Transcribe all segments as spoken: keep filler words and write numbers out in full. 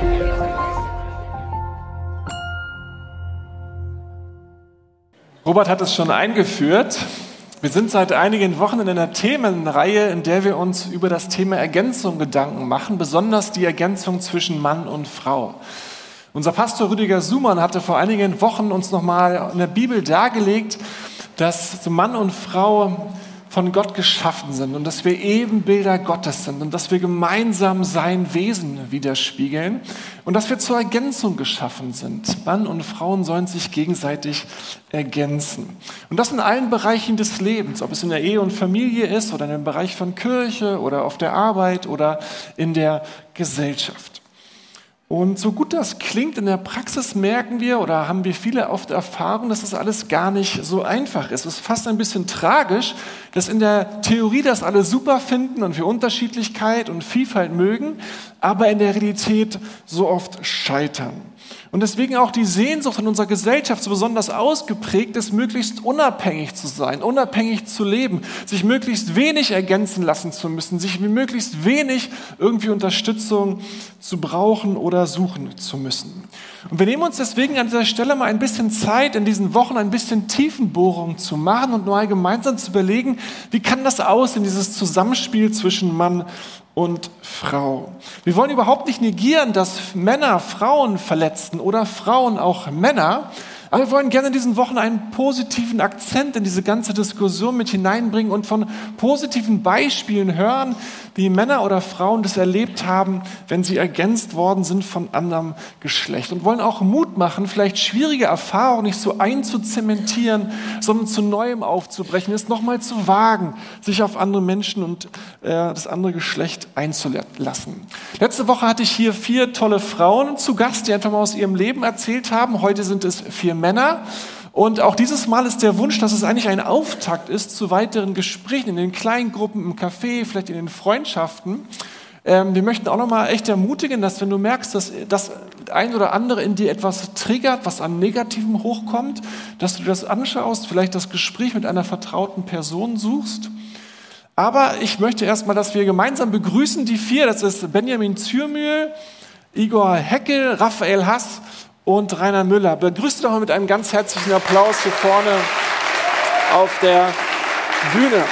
Robert hat es schon eingeführt. Wir sind seit einigen Wochen in einer Themenreihe, in der wir uns über das Thema Ergänzung Gedanken machen, besonders die Ergänzung zwischen Mann und Frau. Unser Pastor Rüdiger Sumann hatte vor einigen Wochen uns nochmal in der Bibel dargelegt, dass Mann und Frau von Gott geschaffen sind und dass wir Ebenbilder Gottes sind und dass wir gemeinsam sein Wesen widerspiegeln und dass wir zur Ergänzung geschaffen sind. Mann und Frauen sollen sich gegenseitig ergänzen. Und das in allen Bereichen des Lebens, ob es in der Ehe und Familie ist oder in dem Bereich von Kirche oder auf der Arbeit oder in der Gesellschaft. Und so gut das klingt, in der Praxis merken wir oder haben wir viele oft Erfahrung, dass das alles gar nicht so einfach ist. Es ist fast ein bisschen tragisch, dass in der Theorie das alle super finden und wir Unterschiedlichkeit und Vielfalt mögen, aber in der Realität so oft scheitern. Und deswegen auch die Sehnsucht in unserer Gesellschaft so besonders ausgeprägt ist, möglichst unabhängig zu sein, unabhängig zu leben, sich möglichst wenig ergänzen lassen zu müssen, sich möglichst wenig irgendwie Unterstützung zu brauchen oder suchen zu müssen. Und wir nehmen uns deswegen an dieser Stelle mal ein bisschen Zeit, in diesen Wochen ein bisschen Tiefenbohrung zu machen und mal gemeinsam zu überlegen, wie kann das aussehen, dieses Zusammenspiel zwischen Mann und Frau. Wir wollen überhaupt nicht negieren, dass Männer Frauen verletzen oder Frauen auch Männer, aber wir wollen gerne in diesen Wochen einen positiven Akzent in diese ganze Diskussion mit hineinbringen und von positiven Beispielen hören, wie Männer oder Frauen das erlebt haben, wenn sie ergänzt worden sind von anderem Geschlecht. Und wollen auch Mut machen, vielleicht schwierige Erfahrungen nicht so einzuzementieren, sondern zu Neuem aufzubrechen, es nochmal zu wagen, sich auf andere Menschen und äh, das andere Geschlecht einzulassen. Letzte Woche hatte ich hier vier tolle Frauen zu Gast, die einfach mal aus ihrem Leben erzählt haben. Heute sind es vier Männer. Und auch dieses Mal ist der Wunsch, dass es eigentlich ein Auftakt ist zu weiteren Gesprächen in den kleinen Gruppen, im Café, vielleicht in den Freundschaften. Ähm, wir möchten auch nochmal echt ermutigen, dass wenn du merkst, dass das ein oder andere in dir etwas triggert, was an Negativem hochkommt, dass du dir das anschaust, vielleicht das Gespräch mit einer vertrauten Person suchst. Aber ich möchte erstmal, dass wir gemeinsam begrüßen die vier. Das ist Benjamin Zürmühl, Igor Heckel, Raphael Hass und Rainer Müller. Begrüßt doch mal mit einem ganz herzlichen Applaus hier vorne auf der Bühne.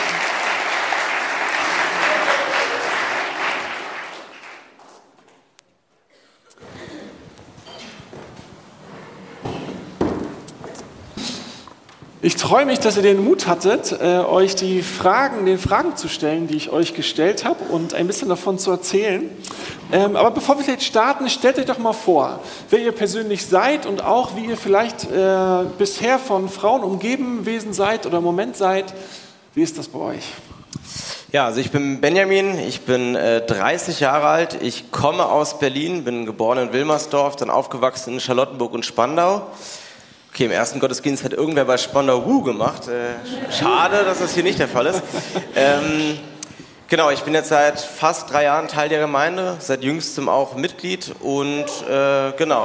Ich freue mich, dass ihr den Mut hattet, äh, euch die Fragen, den Fragen zu stellen, die ich euch gestellt habe und ein bisschen davon zu erzählen. Ähm, aber bevor wir jetzt starten, stellt euch doch mal vor, wer ihr persönlich seid und auch wie ihr vielleicht äh, bisher von Frauen umgeben gewesen seid oder im Moment seid. Wie ist das bei euch? Ja, also ich bin Benjamin, ich bin äh, dreißig Jahre alt, ich komme aus Berlin, bin geboren in Wilmersdorf, dann aufgewachsen in Charlottenburg und Spandau. Okay, im ersten Gottesdienst hat irgendwer bei Spandau Wuh gemacht. Äh, schade, dass das hier nicht der Fall ist. Ähm, genau, ich bin jetzt seit fast drei Jahren Teil der Gemeinde, seit jüngstem auch Mitglied und äh, genau.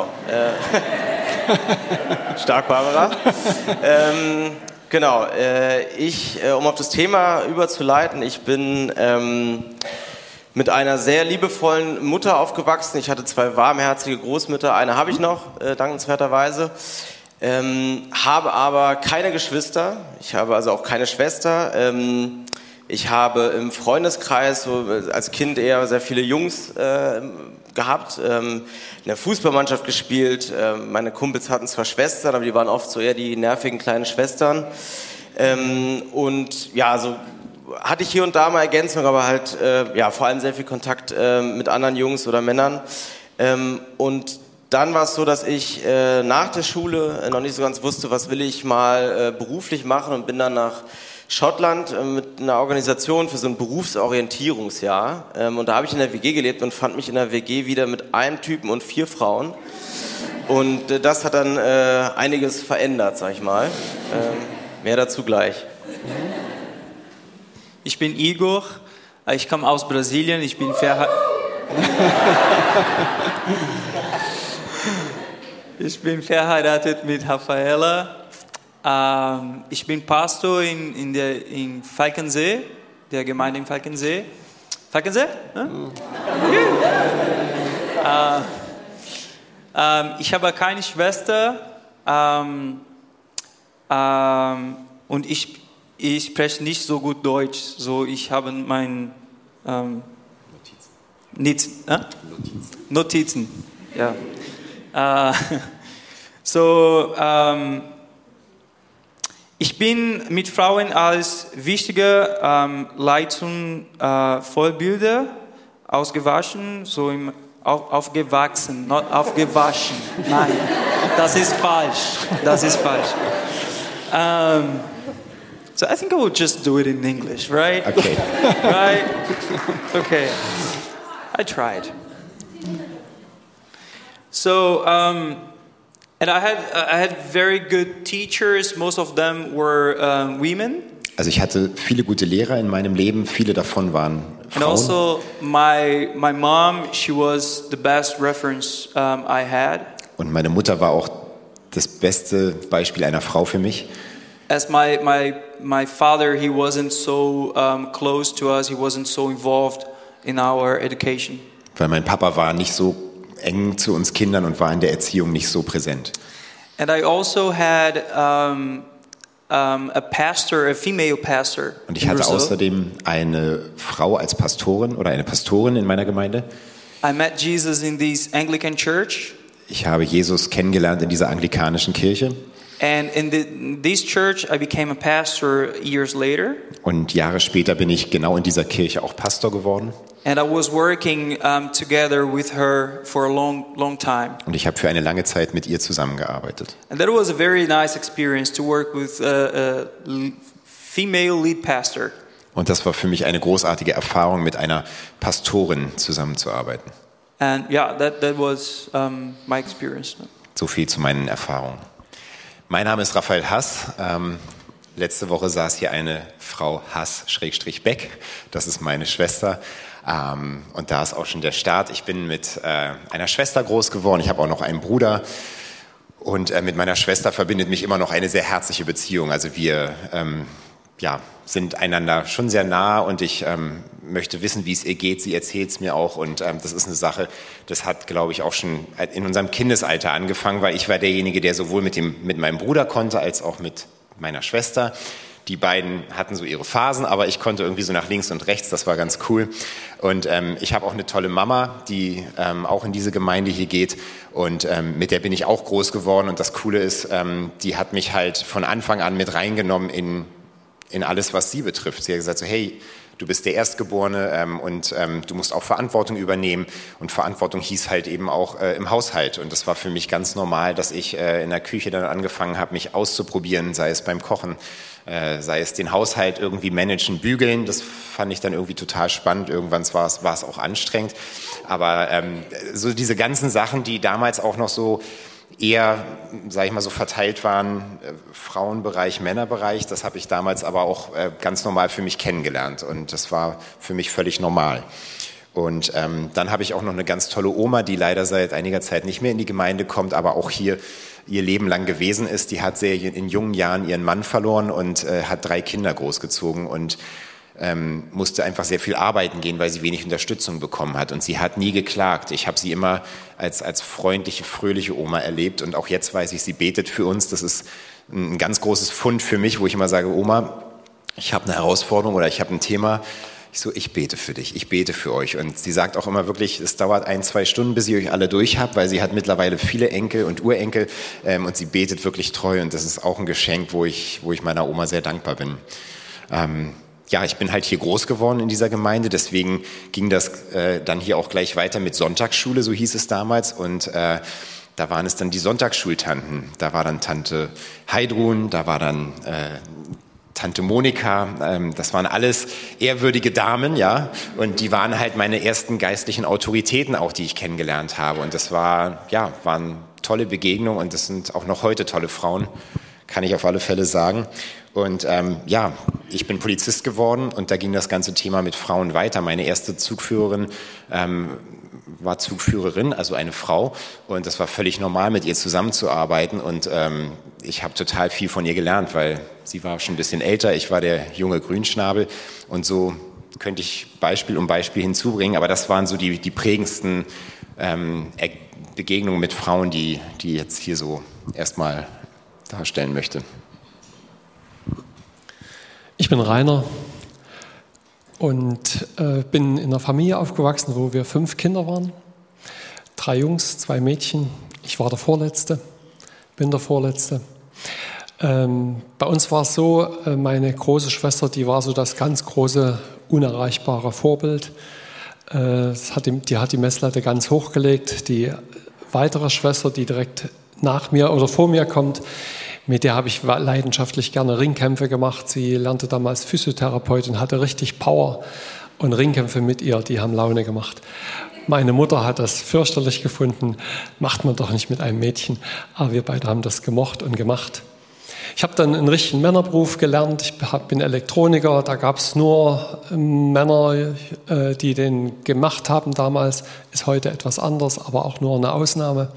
Äh, stark, Barbara. Ähm, genau, äh, ich, äh, um auf das Thema überzuleiten, ich bin ähm, mit einer sehr liebevollen Mutter aufgewachsen. Ich hatte zwei warmherzige Großmütter, eine habe ich noch, äh, dankenswerterweise. Ähm, habe aber keine Geschwister, ich habe also auch keine Schwester. Ähm, ich habe im Freundeskreis so als Kind eher sehr viele Jungs äh, gehabt, ähm, in der Fußballmannschaft gespielt. Ähm, meine Kumpels hatten zwar Schwestern, aber die waren oft so eher die nervigen kleinen Schwestern. Ähm, und ja, so hatte ich hier und da mal Ergänzung, aber halt äh, ja vor allem sehr viel Kontakt äh, mit anderen Jungs oder Männern. Ähm, und Dann war es so, dass ich äh, nach der Schule äh, noch nicht so ganz wusste, was will ich mal äh, beruflich machen und bin dann nach Schottland äh, mit einer Organisation für so ein Berufsorientierungsjahr. Ähm, und da habe ich in der W G gelebt und fand mich in der W G wieder mit einem Typen und vier Frauen. Und äh, das hat dann äh, einiges verändert, sag ich mal. Ähm, mehr dazu gleich. Ich bin Igor, ich komme aus Brasilien, ich bin verheiratet. Ich bin verheiratet mit Rafaela. Ähm, ich bin Pastor in, in, der, in Falkensee, der Gemeinde in Falkensee. Falkensee? Hm? Okay. äh, Ähm, ich habe keine Schwester ähm, ähm, und ich, ich spreche nicht so gut Deutsch. So, ich habe mein ähm, Notizen. Äh? Notizen. Notizen. Ja. Äh, so, ähm, ich bin mit Frauen als wichtige ähm, Leitung äh, Vorbilder ausgewaschen, so im auf, aufgewachsen, not aufgewaschen. Nein, das ist falsch. Das ist falsch. Um, so I think I will just do it in English, right? Okay. Right? Okay. I tried. So, um, and I had I had very good teachers. Most of them were um, women. Also ich hatte viele gute Lehrer in meinem Leben, viele davon waren And Frauen. also my my mom, she was the best reference um, I had. Und meine Mutter war auch das beste Beispiel einer Frau für mich. As my my my father, he wasn't so um, close to us. He wasn't so involved in our education. Weil mein Papa war nicht so eng zu uns Kindern und war in der Erziehung nicht so präsent. And I also had um, um, a pastor, a female pastor. Und ich in hatte Brazil. außerdem eine Frau als Pastorin oder eine Pastorin in meiner Gemeinde. I met Jesus in this Anglican church. Ich habe Jesus kennengelernt in dieser anglikanischen Kirche. And in, the, in this church, I became a pastor years later. Und Jahre später bin ich genau in dieser Kirche auch Pastor geworden. And I was working um, together with her for a long, long time. Und ich habe für eine lange Zeit mit ihr zusammengearbeitet. And that was a very nice experience to work with a, a female lead pastor. Und das war für mich eine großartige Erfahrung, mit einer Pastorin zusammenzuarbeiten. And yeah, that, that was um, my experience. So viel zu meinen Erfahrungen. Mein Name ist Raphael Hass. Ähm, letzte Woche saß hier eine Frau Hass-Beck. Das ist meine Schwester. Ähm, und da ist auch schon der Start. Ich bin mit äh, einer Schwester groß geworden. Ich habe auch noch einen Bruder. Und äh, mit meiner Schwester verbindet mich immer noch eine sehr herzliche Beziehung. Also wir ähm, ja, sind einander schon sehr nah und ich ähm, möchte wissen, wie es ihr geht. Sie erzählt es mir auch und ähm, das ist eine Sache, das hat, glaube ich, auch schon in unserem Kindesalter angefangen, weil ich war derjenige, der sowohl mit, dem, mit meinem Bruder konnte, als auch mit meiner Schwester. Die beiden hatten so ihre Phasen, aber ich konnte irgendwie so nach links und rechts, das war ganz cool. Und ähm, ich habe auch eine tolle Mama, die ähm, auch in diese Gemeinde hier geht und ähm, mit der bin ich auch groß geworden. Und das Coole ist, ähm, die hat mich halt von Anfang an mit reingenommen in in alles, was sie betrifft. Sie hat gesagt so, hey, du bist der Erstgeborene ähm, und ähm, du musst auch Verantwortung übernehmen. Und Verantwortung hieß halt eben auch äh, im Haushalt. Und das war für mich ganz normal, dass ich äh, in der Küche dann angefangen habe, mich auszuprobieren, sei es beim Kochen, äh, sei es den Haushalt irgendwie managen, bügeln. Das fand ich dann irgendwie total spannend. Irgendwann war es, war es auch anstrengend. Aber ähm, so diese ganzen Sachen, die damals auch noch so eher, sage ich mal, so verteilt waren, äh, Frauenbereich, Männerbereich. Das habe ich damals aber auch äh, ganz normal für mich kennengelernt und das war für mich völlig normal. Und ähm, dann habe ich auch noch eine ganz tolle Oma, die leider seit einiger Zeit nicht mehr in die Gemeinde kommt, aber auch hier ihr Leben lang gewesen ist. Die hat sehr in jungen Jahren ihren Mann verloren und äh, hat drei Kinder großgezogen und Ähm, musste einfach sehr viel arbeiten gehen, weil sie wenig Unterstützung bekommen hat. Und sie hat nie geklagt. Ich habe sie immer als, als freundliche, fröhliche Oma erlebt. Und auch jetzt weiß ich, sie betet für uns. Das ist ein ganz großes Pfund für mich, wo ich immer sage, Oma, ich habe eine Herausforderung oder ich habe ein Thema. Ich so, ich bete für dich, ich bete für euch. Und sie sagt auch immer wirklich, es dauert ein, zwei Stunden, bis ihr euch alle durch habt, weil sie hat mittlerweile viele Enkel und Urenkel. Ähm, und sie betet wirklich treu. Und das ist auch ein Geschenk, wo ich, wo ich meiner Oma sehr dankbar bin. Ähm, Ja, ich bin halt hier groß geworden in dieser Gemeinde, deswegen ging das äh, dann hier auch gleich weiter mit Sonntagsschule, so hieß es damals. Und äh, da waren es dann die Sonntagsschultanten. Da war dann Tante Heidrun, da war dann äh, Tante Monika. Ähm, das waren alles ehrwürdige Damen, ja. Und die waren halt meine ersten geistlichen Autoritäten auch, die ich kennengelernt habe. Und das war, ja, waren tolle Begegnungen und das sind auch noch heute tolle Frauen, kann ich auf alle Fälle sagen. Und ähm, ja, ich bin Polizist geworden und da ging das ganze Thema mit Frauen weiter. Meine erste Zugführerin ähm, war Zugführerin, also eine Frau. Und das war völlig normal, mit ihr zusammenzuarbeiten. Und ähm, ich habe total viel von ihr gelernt, weil sie war schon ein bisschen älter. Ich war der junge Grünschnabel. Und so könnte ich Beispiel um Beispiel hinzubringen. Aber das waren so die, die prägendsten ähm, Begegnungen mit Frauen, die, die jetzt hier so erstmal darstellen möchte. Ich bin Rainer und äh, bin in einer Familie aufgewachsen, wo wir fünf Kinder waren. Drei Jungs, zwei Mädchen. Ich war der Vorletzte, bin der Vorletzte. Ähm, bei uns war es so, äh, meine große Schwester, die war so das ganz große, unerreichbare Vorbild. Äh, das hat die, die hat die Messlatte ganz hochgelegt. Die weitere Schwester, die direkt nach mir oder vor mir kommt, mit der habe ich leidenschaftlich gerne Ringkämpfe gemacht. Sie lernte damals Physiotherapeutin, hatte richtig Power und Ringkämpfe mit ihr, die haben Laune gemacht. Meine Mutter hat das fürchterlich gefunden, macht man doch nicht mit einem Mädchen, aber wir beide haben das gemocht und gemacht. Ich habe dann einen richtigen Männerberuf gelernt, ich bin Elektroniker, da gab es nur Männer, die den gemacht haben damals, ist heute etwas anders, aber auch nur eine Ausnahme.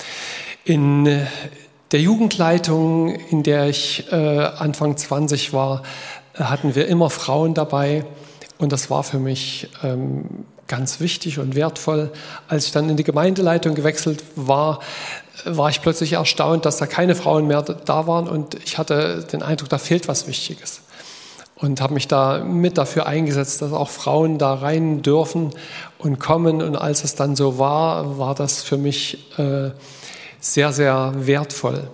In der Jugendleitung, in der ich äh, Anfang zwanzig war, hatten wir immer Frauen dabei und das war für mich ähm, ganz wichtig und wertvoll. Als ich dann in die Gemeindeleitung gewechselt war, war ich plötzlich erstaunt, dass da keine Frauen mehr da waren und ich hatte den Eindruck, da fehlt was Wichtiges. Und habe mich da mit dafür eingesetzt, dass auch Frauen da rein dürfen und kommen. Und als es dann so war, war das für mich äh, sehr, sehr wertvoll.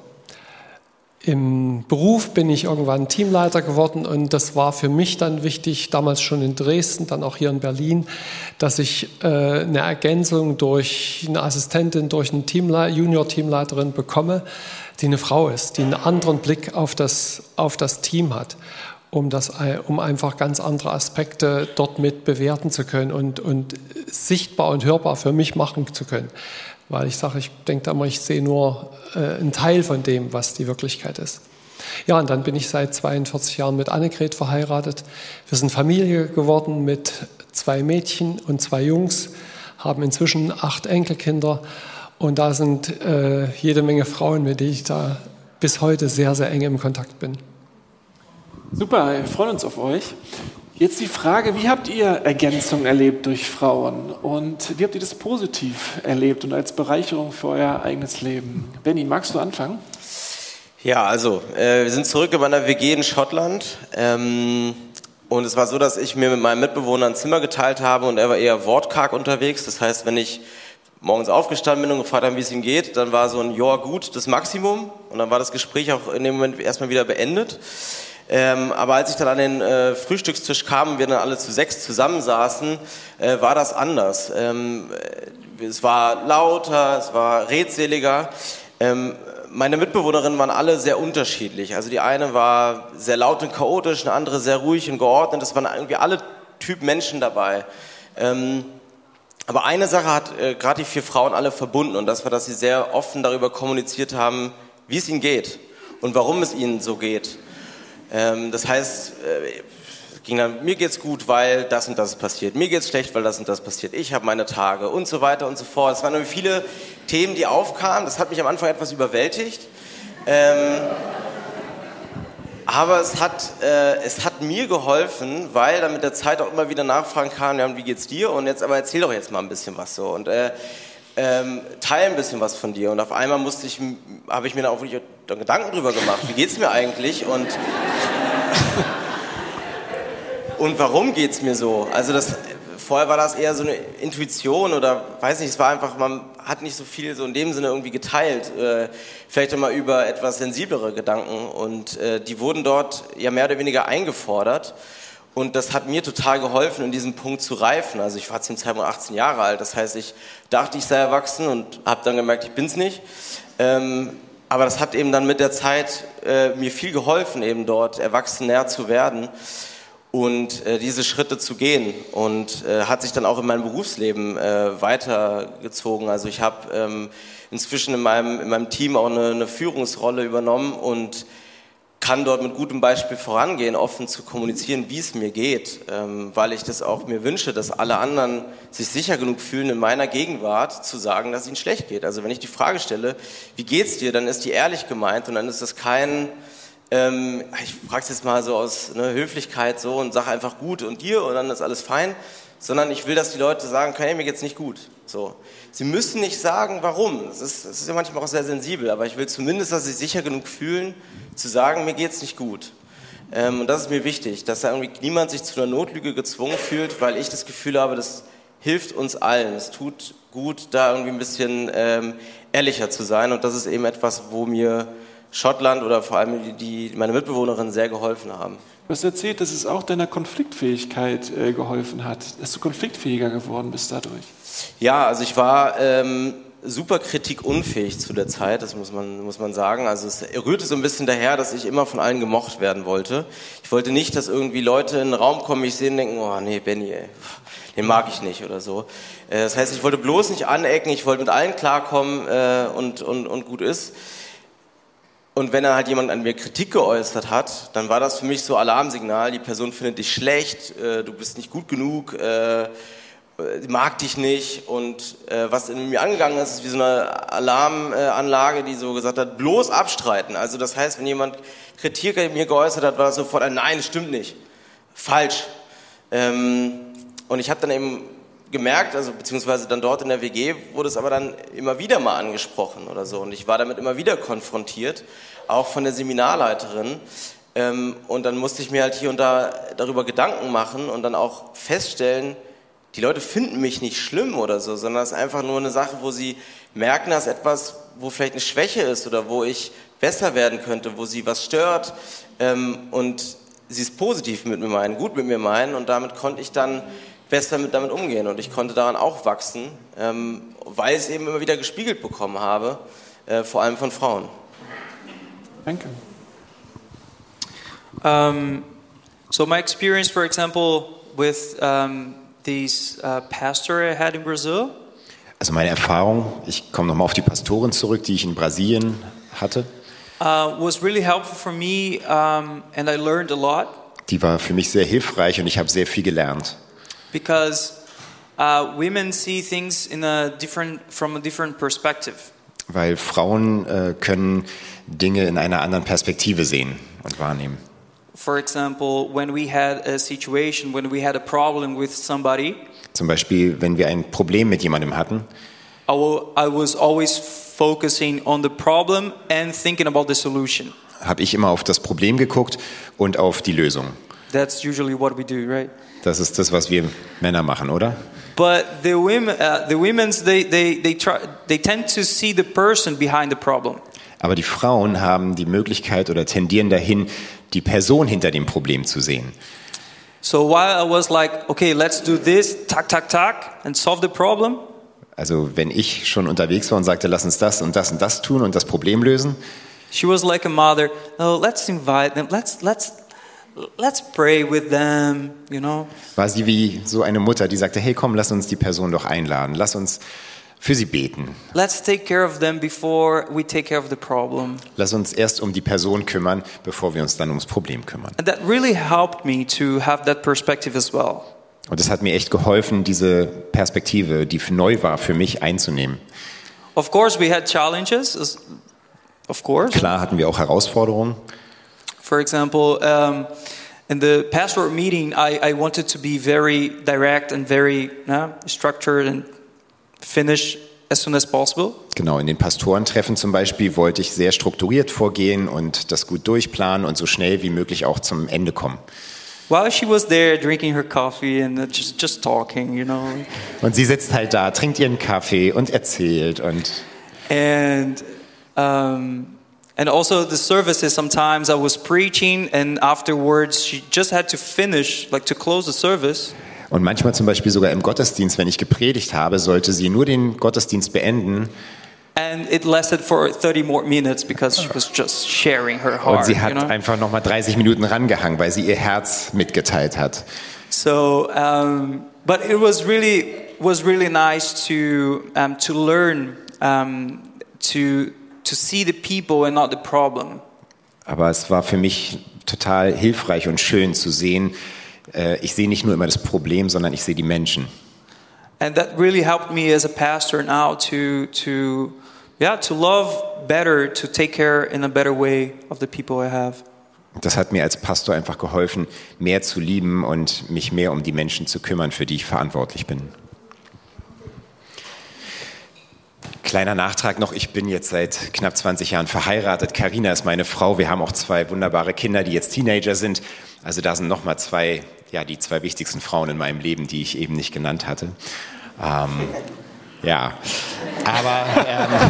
Im Beruf bin ich irgendwann Teamleiter geworden und das war für mich dann wichtig, damals schon in Dresden, dann auch hier in Berlin, dass ich äh, eine Ergänzung durch eine Assistentin, durch eine Teamle- Junior-Teamleiterin bekomme, die eine Frau ist, die einen anderen Blick auf das, auf das Team hat, um, das, um einfach ganz andere Aspekte dort mit bewerten zu können und, und sichtbar und hörbar für mich machen zu können. Weil ich sage, ich denke da immer, ich sehe nur äh, einen Teil von dem, was die Wirklichkeit ist. Ja, und dann bin ich seit zweiundvierzig Jahren mit Annegret verheiratet. Wir sind Familie geworden mit zwei Mädchen und zwei Jungs, haben inzwischen acht Enkelkinder und da sind äh, jede Menge Frauen, mit denen ich da bis heute sehr, sehr eng im Kontakt bin. Super, wir freuen uns auf euch. Jetzt die Frage, wie habt ihr Ergänzung erlebt durch Frauen und wie habt ihr das positiv erlebt und als Bereicherung für euer eigenes Leben? Benni, magst du anfangen? Ja, also äh, wir sind zurück in meiner W G in Schottland ähm, und es war so, dass ich mir mit meinem Mitbewohner ein Zimmer geteilt habe und er war eher wortkarg unterwegs. Das heißt, wenn ich morgens aufgestanden bin und gefragt habe, wie es ihm geht, dann war so ein Ja gut das Maximum und dann war das Gespräch auch in dem Moment erstmal wieder beendet. Ähm, aber als ich dann an den äh, Frühstückstisch kam und wir dann alle zu sechs zusammensaßen, äh, war das anders. Ähm, es war lauter, es war redseliger. Ähm, meine Mitbewohnerinnen waren alle sehr unterschiedlich. Also die eine war sehr laut und chaotisch, eine andere sehr ruhig und geordnet. Es waren irgendwie alle Typ Menschen dabei. Ähm, aber eine Sache hat äh, gerade die vier Frauen alle verbunden und das war, dass sie sehr offen darüber kommuniziert haben, wie es ihnen geht und warum es ihnen so geht. Das heißt, ging dann, mir geht's gut, weil das und das ist passiert. Mir geht's schlecht, weil das und das passiert. Ich habe meine Tage und so weiter und so fort. Es waren irgendwie viele Themen, die aufkamen. Das hat mich am Anfang etwas überwältigt. Ähm, aber es hat, äh, es hat mir geholfen, weil dann mit der Zeit auch immer wieder Nachfragen kamen, ja, wie geht's dir? Und jetzt aber erzähl doch jetzt mal ein bisschen was so. Und äh, ähm, teile ein bisschen was von dir. Und auf einmal musste ich, habe ich mir dann auch wirklich Gedanken drüber gemacht. Wie geht's mir eigentlich? Und Und warum geht's mir so? Also das, vorher war das eher so eine Intuition oder weiß nicht, es war einfach, man hat nicht so viel so in dem Sinne irgendwie geteilt. Äh, vielleicht immer über etwas sensiblere Gedanken und äh, die wurden dort ja mehr oder weniger eingefordert und das hat mir total geholfen, in diesem Punkt zu reifen. Also ich war zu dem Zeitpunkt achtzehn Jahre alt, das heißt, ich dachte, ich sei erwachsen und habe dann gemerkt, ich bin's nicht. Ähm, aber das hat eben dann mit der Zeit äh, mir viel geholfen, eben dort erwachsener zu werden. Und äh, diese Schritte zu gehen und äh, hat sich dann auch in meinem Berufsleben äh, weitergezogen. Also ich habe ähm, inzwischen in meinem, in meinem Team auch eine, eine Führungsrolle übernommen und kann dort mit gutem Beispiel vorangehen, offen zu kommunizieren, wie es mir geht, ähm, weil ich das auch mir wünsche, dass alle anderen sich sicher genug fühlen, in meiner Gegenwart zu sagen, dass es ihnen schlecht geht. Also wenn ich die Frage stelle, wie geht's dir, dann ist die ehrlich gemeint und dann ist das kein... Ähm, ich frage es jetzt mal so aus ne, Höflichkeit so und sage einfach gut und dir und dann ist alles fein, sondern ich will, dass die Leute sagen können, hey, mir geht's nicht gut. So. Sie müssen nicht sagen, warum. Das ist, das ist ja manchmal auch sehr sensibel, aber ich will zumindest, dass sie sich sicher genug fühlen, zu sagen, mir geht's nicht gut. Ähm, und das ist mir wichtig, dass da irgendwie niemand sich zu einer Notlüge gezwungen fühlt, weil ich das Gefühl habe, das hilft uns allen. Es tut gut, da irgendwie ein bisschen ähm, ehrlicher zu sein. Und das ist eben etwas, wo mir Schottland oder vor allem die, die meine Mitbewohnerinnen sehr geholfen haben. Du hast erzählt, dass es auch deiner Konfliktfähigkeit äh, geholfen hat, dass du konfliktfähiger geworden bist dadurch. Ja, also ich war ähm, super kritikunfähig zu der Zeit, das muss man, muss man sagen. Also es rührte so ein bisschen daher, dass ich immer von allen gemocht werden wollte. Ich wollte nicht, dass irgendwie Leute in den Raum kommen, mich sehen und denken, oh nee, Benny, ey, den mag ich nicht oder so. Äh, das heißt, ich wollte bloß nicht anecken, ich wollte mit allen klarkommen äh, und, und, und gut ist. Und wenn dann halt jemand an mir Kritik geäußert hat, dann war das für mich so Alarmsignal, die Person findet dich schlecht, äh, du bist nicht gut genug, äh, die mag dich nicht. Und äh, was in mir angegangen ist, ist wie so eine Alarmanlage, die so gesagt hat, bloß abstreiten. Also das heißt, wenn jemand Kritik an mir geäußert hat, war das sofort ein Nein, das stimmt nicht, falsch. Ähm, und ich habe dann eben gemerkt, also beziehungsweise dann dort in der W G wurde es aber dann immer wieder mal angesprochen oder so und ich war damit immer wieder konfrontiert, auch von der Seminarleiterin ähm, und dann musste ich mir halt hier und da darüber Gedanken machen und dann auch feststellen, die Leute finden mich nicht schlimm oder so, sondern es ist einfach nur eine Sache, wo sie merken, dass etwas, wo vielleicht eine Schwäche ist oder wo ich besser werden könnte, wo sie was stört ähm, und sie es positiv mit mir meinen, gut mit mir meinen und damit konnte ich dann besser mit damit umgehen und ich konnte daran auch wachsen, ähm, weil ich es eben immer wieder gespiegelt bekommen habe, äh, vor allem von Frauen. Danke. Um, so my experience, for example, with um, these uh, pastor I had in Brazil. Also meine Erfahrung, ich komme nochmal auf die Pastorin zurück, die ich in Brasilien hatte. Uh, was really helpful for me, um, and I learned a lot. Die war für mich sehr hilfreich und ich habe sehr viel gelernt. Because uh, women see things in a different, from a different perspective. Weil Frauen äh, können Dinge in einer anderen Perspektive sehen und wahrnehmen. For example, when we had a situation, when we had a problem with somebody, Zum Beispiel, wenn wir ein Problem mit jemandem hatten, I, will, I was always focusing on the problem and thinking about the solution. habe ich immer auf das Problem geguckt und auf die Lösung. That's usually what we do, right? Das ist das, was wir Männer machen, oder? But the women, uh, the women's, they they they try, they tend to see the person behind the problem. Aber die Frauen haben die Möglichkeit oder tendieren dahin, die Person hinter dem Problem zu sehen. So while I was like, okay, let's do this, tack, tack, tack, and solve the problem. Also wenn ich schon unterwegs war und sagte, lass uns das und das und das tun und das Problem lösen, She was like a mother. No, let's invite them. Let's let's let's pray with them. You know. war sie wie so eine Mutter, die sagte, hey komm, lass uns die Person doch einladen, lass uns für sie beten. Let's take care of them before we take care of the problem. Lass uns erst um die Person kümmern, bevor wir uns dann ums Problem kümmern. And that really helped me to have that perspective as well. Und es hat mir echt geholfen, diese Perspektive, die neu war für mich, einzunehmen. Of course, we had challenges. as- Of course. Klar hatten wir auch Herausforderungen. For example, um, in the pastoral meeting, I, I wanted to be very direct and very uh, structured and finish as soon as possible. Genau, in den Pastorentreffen zum Beispiel wollte ich sehr strukturiert vorgehen und das gut durchplanen und so schnell wie möglich auch zum Ende kommen. While she was there drinking her coffee and uh, just, just talking, you know. Und sie sitzt halt da, trinkt ihren Kaffee und erzählt und And um, and also the services, sometimes I was preaching and afterwards she just had to finish, like to close the service. Und manchmal zum Beispiel sogar im Gottesdienst, wenn ich gepredigt habe, sollte sie nur den Gottesdienst beenden And it lasted for thirty more minutes because she was just sharing her heart. und sie you hat know? einfach nochmal dreißig Minuten rangehangen, weil sie ihr Herz mitgeteilt hat. So, um, but it was really was really nice to um, to learn um, to to see the people and not the problem. Aber es war für mich total hilfreich und schön zu sehen, äh, ich sehe nicht nur immer das Problem, sondern ich sehe die Menschen. And that really helped me as a pastor now to to yeah to love better, to take care in a better way of the people I have. Das hat mir als Pastor einfach geholfen, mehr zu lieben und mich mehr um die Menschen zu kümmern, für die ich verantwortlich bin. Kleiner Nachtrag noch, ich bin jetzt seit knapp zwanzig Jahren verheiratet. Carina ist meine Frau. Wir haben auch zwei wunderbare Kinder, die jetzt Teenager sind. Also da sind nochmal zwei, ja, die zwei wichtigsten Frauen in meinem Leben, die ich eben nicht genannt hatte. Ähm, ja, aber ähm,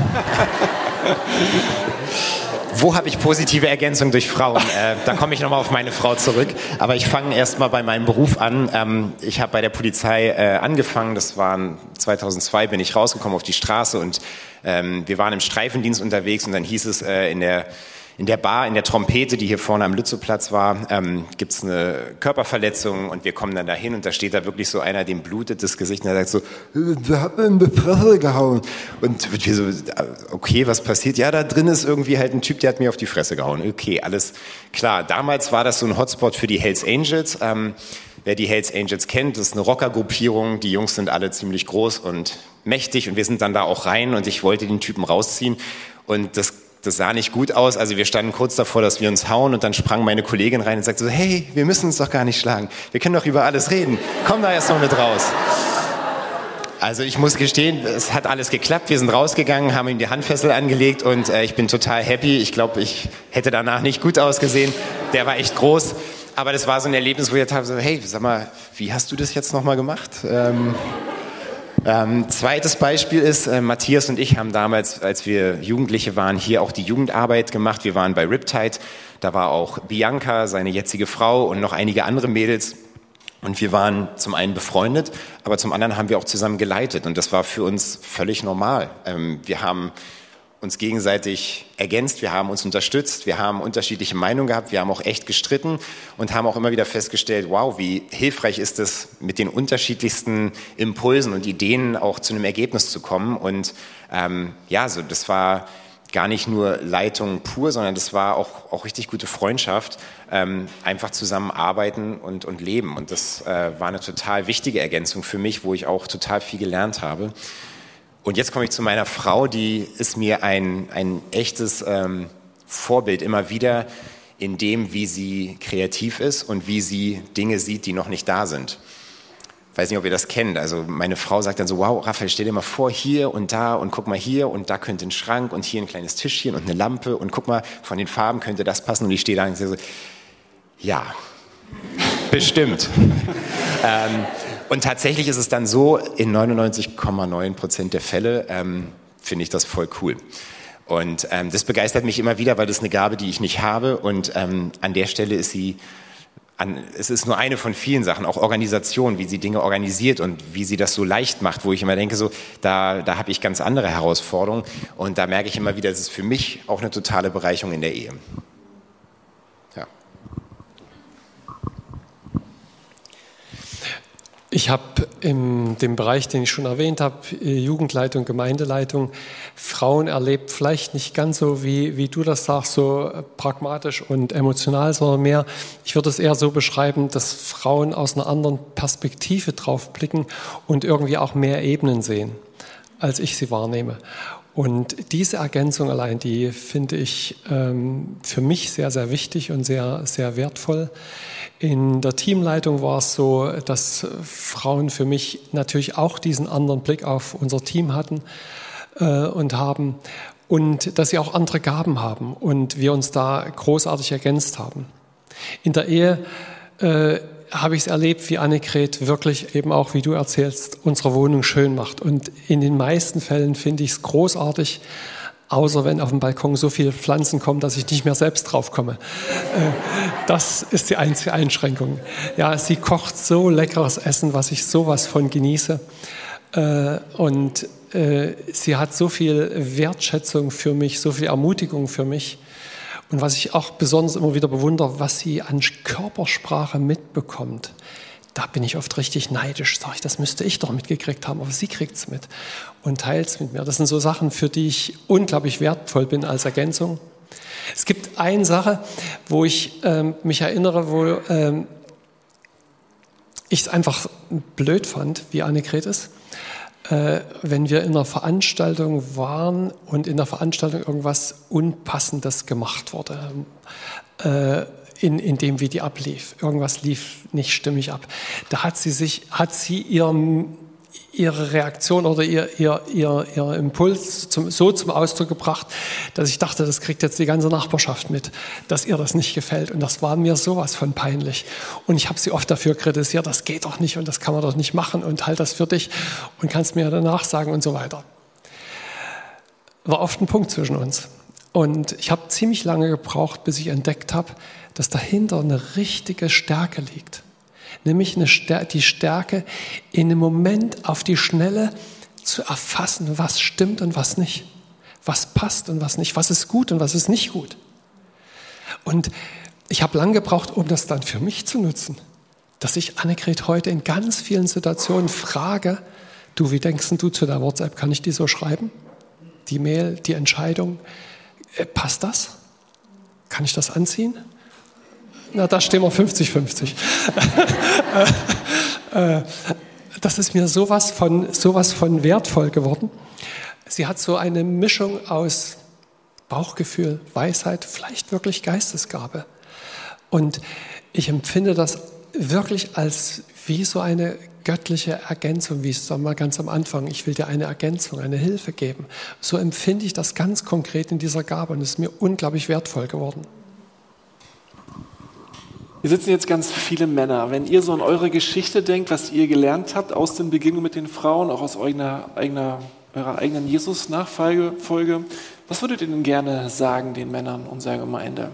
wo habe ich positive Ergänzung durch Frauen? Äh, da komme ich nochmal auf meine Frau zurück. Aber ich fange erstmal bei meinem Beruf an. Ähm, ich habe bei der Polizei äh, angefangen. Das war zweitausendzwei, bin ich rausgekommen auf die Straße und ähm, wir waren im Streifendienst unterwegs und dann hieß es äh, in der In der Bar, in der Trompete, die hier vorne am Lützowplatz war, ähm, gibt es eine Körperverletzung und wir kommen dann dahin und da steht da wirklich so einer, dem blutet das Gesicht und er sagt so, der hat mir in die Fresse gehauen. Und wir so, okay, was passiert? Ja, da drin ist irgendwie halt ein Typ, der hat mir auf die Fresse gehauen. Okay, alles klar. Damals war das so ein Hotspot für die Hells Angels. Ähm, wer die Hells Angels kennt, das ist eine Rockergruppierung. Die Jungs sind alle ziemlich groß und mächtig und wir sind dann da auch rein und ich wollte den Typen rausziehen und das Das sah nicht gut aus, also wir standen kurz davor, dass wir uns hauen und dann sprang meine Kollegin rein und sagte so, hey, wir müssen uns doch gar nicht schlagen, wir können doch über alles reden, komm da erst noch mit raus. Also ich muss gestehen, es hat alles geklappt, wir sind rausgegangen, haben ihm die Handfessel angelegt und äh, ich bin total happy, ich glaube, ich hätte danach nicht gut ausgesehen, der war echt groß, aber das war so ein Erlebnis, wo ich dachte, so, hey, sag mal, wie hast du das jetzt nochmal gemacht? Ähm, Ähm, zweites Beispiel ist, äh, Matthias und ich haben damals, als wir Jugendliche waren, hier auch die Jugendarbeit gemacht. Wir waren bei Riptide, da war auch Bianca, seine jetzige Frau und noch einige andere Mädels. Und wir waren zum einen befreundet, aber zum anderen haben wir auch zusammen geleitet. Und das war für uns völlig normal. Ähm, wir haben uns gegenseitig ergänzt, wir haben uns unterstützt, wir haben unterschiedliche Meinungen gehabt, wir haben auch echt gestritten und haben auch immer wieder festgestellt, wow, wie hilfreich ist es, mit den unterschiedlichsten Impulsen und Ideen auch zu einem Ergebnis zu kommen. Und ähm, ja, so das war gar nicht nur Leitung pur, sondern das war auch, auch richtig gute Freundschaft, ähm, einfach zusammen arbeiten und, und leben. Und das äh, war eine total wichtige Ergänzung für mich, wo ich auch total viel gelernt habe. Und jetzt komme ich zu meiner Frau, die ist mir ein, ein echtes ähm, Vorbild immer wieder in dem, wie sie kreativ ist und wie sie Dinge sieht, die noch nicht da sind. Ich weiß nicht, ob ihr das kennt. Also meine Frau sagt dann so, wow, Raphael, stell dir mal vor, hier und da und guck mal hier und da könnte ein Schrank und hier ein kleines Tischchen und eine Lampe und guck mal, von den Farben könnte das passen. Und ich stehe da und so, ja, bestimmt. ähm, Und tatsächlich ist es dann so, in neunundneunzig Komma neun Prozent der Fälle ähm, finde ich das voll cool. Und ähm, das begeistert mich immer wieder, weil das eine Gabe, die ich nicht habe. Und ähm, an der Stelle ist sie, an, es ist nur eine von vielen Sachen, auch Organisation, wie sie Dinge organisiert und wie sie das so leicht macht, wo ich immer denke, so da, da habe ich ganz andere Herausforderungen. Und da merke ich immer wieder, es ist für mich auch eine totale Bereicherung in der Ehe. Ja. Ich habe in dem Bereich, den ich schon erwähnt habe, Jugendleitung, Gemeindeleitung, Frauen erlebt, vielleicht nicht ganz so, wie, wie du das sagst, so pragmatisch und emotional, sondern mehr, ich würde es eher so beschreiben, dass Frauen aus einer anderen Perspektive drauf blicken und irgendwie auch mehr Ebenen sehen, als ich sie wahrnehme. Und diese Ergänzung allein, die finde ich ähm, für mich sehr, sehr wichtig und sehr, sehr wertvoll. In der Teamleitung war es so, dass Frauen für mich natürlich auch diesen anderen Blick auf unser Team hatten äh, und haben und dass sie auch andere Gaben haben und wir uns da großartig ergänzt haben. In der Ehe äh, habe ich es erlebt, wie Annegret wirklich eben auch, wie du erzählst, unsere Wohnung schön macht. Und in den meisten Fällen finde ich es großartig, außer wenn auf dem Balkon so viele Pflanzen kommen, dass ich nicht mehr selbst drauf komme. Das ist die einzige Einschränkung. Ja, sie kocht so leckeres Essen, was ich sowas von genieße. Und sie hat so viel Wertschätzung für mich, so viel Ermutigung für mich. Und was ich auch besonders immer wieder bewundere, was sie an Körpersprache mitbekommt, da bin ich oft richtig neidisch, sage ich, das müsste ich doch mitgekriegt haben, aber sie kriegt es mit und teilt es mit mir. Das sind so Sachen, für die ich unglaublich wertvoll bin als Ergänzung. Es gibt eine Sache, wo ich ähm, mich erinnere, wo ähm, ich es einfach blöd fand, wie Annegret ist. Äh, wenn wir in einer Veranstaltung waren und in der Veranstaltung irgendwas Unpassendes gemacht wurde. Äh, in, in dem, wie die ablief. Irgendwas lief nicht stimmig ab. Da hat sie sich, hat sie ihrem, ihre Reaktion oder ihr, ihr, ihr, ihr Impuls zum, so zum Ausdruck gebracht, dass ich dachte, das kriegt jetzt die ganze Nachbarschaft mit, dass ihr das nicht gefällt. Und das war mir sowas von peinlich. Und ich habe sie oft dafür kritisiert, das geht doch nicht und das kann man doch nicht machen und halt das für dich und kannst mir danach sagen und so weiter. War oft ein Punkt zwischen uns. Und ich habe ziemlich lange gebraucht, bis ich entdeckt habe, dass dahinter eine richtige Stärke liegt. Nämlich eine Stärke, die Stärke, in einem Moment auf die Schnelle zu erfassen, was stimmt und was nicht. Was passt und was nicht. Was ist gut und was ist nicht gut. Und ich habe lange gebraucht, um das dann für mich zu nutzen. Dass ich Annegret heute in ganz vielen Situationen frage, du, wie denkst du zu der WhatsApp? Kann ich die so schreiben? Die Mail, die Entscheidung. Äh, passt das? Kann ich das anziehen? Na, da stehen wir fünfzig fünfzig. Das ist mir sowas von, sowas von wertvoll geworden. Sie hat so eine Mischung aus Bauchgefühl, Weisheit, vielleicht wirklich Geistesgabe. Und ich empfinde das wirklich als wie so eine göttliche Ergänzung, wie es mal ganz am Anfang, ich will dir eine Ergänzung, eine Hilfe geben. So empfinde ich das ganz konkret in dieser Gabe und es ist mir unglaublich wertvoll geworden. Hier sitzen jetzt ganz viele Männer. Wenn ihr so an eure Geschichte denkt, was ihr gelernt habt aus den Begegnungen mit den Frauen, auch aus eurer, eigener, eurer eigenen Jesus-Nachfolge, was würdet ihr denn gerne sagen den Männern unserer Gemeinde?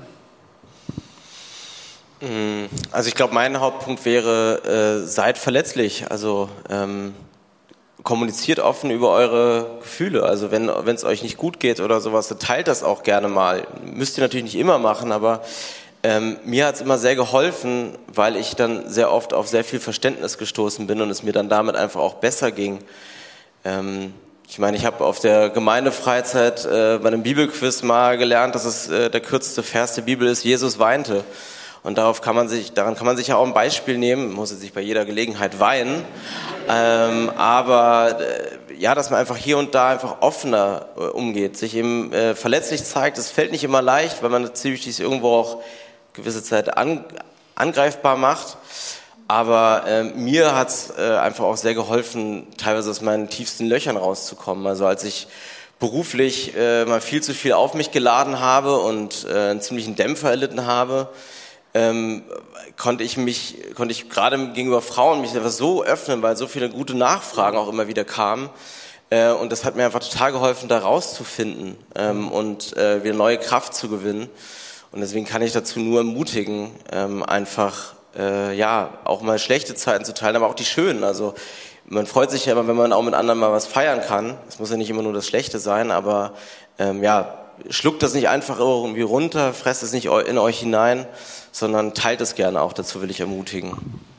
Also ich glaube, mein Hauptpunkt wäre, äh, seid verletzlich. Also ähm, kommuniziert offen über eure Gefühle. Also wenn wenn es euch nicht gut geht oder sowas, dann teilt das auch gerne mal. Müsst ihr natürlich nicht immer machen, aber Ähm, mir hat es immer sehr geholfen, weil ich dann sehr oft auf sehr viel Verständnis gestoßen bin und es mir dann damit einfach auch besser ging. Ähm, ich meine, ich habe auf der Gemeindefreizeit äh, bei einem Bibelquiz mal gelernt, dass es äh, der kürzeste Vers der Bibel ist, Jesus weinte. Und darauf kann man sich, daran kann man sich ja auch ein Beispiel nehmen, muss jetzt nicht bei jeder Gelegenheit weinen, ähm, aber äh, ja, dass man einfach hier und da einfach offener äh, umgeht, sich eben äh, verletzlich zeigt. Es fällt nicht immer leicht, weil man natürlich sich irgendwo auch gewisse Zeit an, angreifbar macht. Aber äh, mir hat es äh, einfach auch sehr geholfen, teilweise aus meinen tiefsten Löchern rauszukommen. Also als ich beruflich äh, mal viel zu viel auf mich geladen habe und äh, einen ziemlichen Dämpfer erlitten habe, ähm, konnte ich mich, konnte ich gerade gegenüber Frauen mich einfach so öffnen, weil so viele gute Nachfragen auch immer wieder kamen. Äh, und das hat mir einfach total geholfen, da rauszufinden ähm, und äh, wieder neue Kraft zu gewinnen. Und deswegen kann ich dazu nur ermutigen, ähm, einfach äh, ja auch mal schlechte Zeiten zu teilen, aber auch die schönen. Also man freut sich ja immer, wenn man auch mit anderen mal was feiern kann. Es muss ja nicht immer nur das Schlechte sein, aber ähm, ja, schluckt das nicht einfach irgendwie runter, fresst es nicht in euch hinein, sondern teilt es gerne auch. Dazu will ich ermutigen.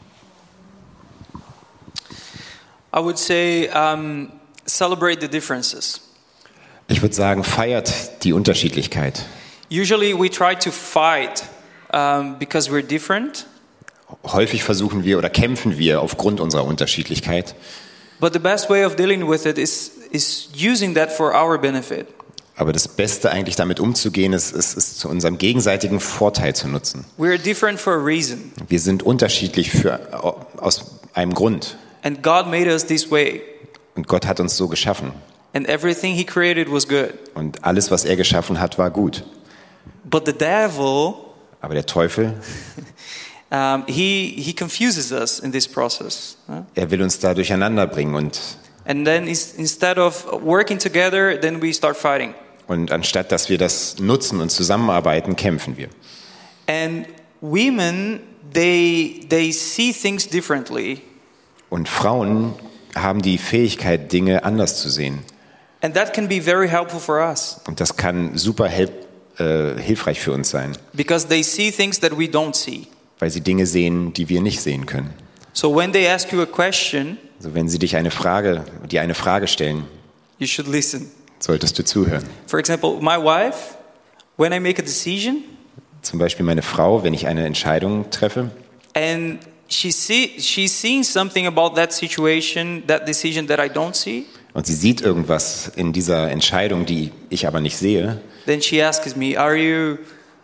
I would say um, celebrate the differences. Ich würde sagen, feiert die Unterschiedlichkeit. Usually we try to fight um, because we're different. Häufig versuchen wir oder kämpfen wir aufgrund unserer Unterschiedlichkeit. But the best way of dealing with it is is using that for our benefit. Aber das Beste eigentlich damit umzugehen, ist, ist, ist zu unserem gegenseitigen Vorteil zu nutzen. We're different for a reason. Wir sind unterschiedlich für, aus einem Grund. And God made us this way. Und Gott hat uns so geschaffen. And everything He created was good. Und alles, was er geschaffen hat, war gut. But the devil, aber der Teufel, um, he he confuses us in this process. Huh? Er will uns da durcheinander bringen und And then instead of working together, then we start fighting. Und anstatt dass wir das nutzen und zusammenarbeiten, kämpfen wir. And women, they they see things differently. Und Frauen haben die Fähigkeit, Dinge anders zu sehen. And that can be very helpful for us. Und das kann super help, äh, hilfreich für uns sein. Because they see things that we don't see. Weil sie Dinge sehen, die wir nicht sehen können. So when they ask you a question, also wenn sie dich eine Frage, dir eine Frage stellen, you should listen. Solltest du zuhören. For example, my wife, when I make a decision, zum Beispiel meine Frau, wenn ich eine Entscheidung treffe, and she see she's seeing something about that situation, that decision that I don't see, und sie sieht irgendwas in dieser Entscheidung, die ich aber nicht sehe, then she asks me, "Are you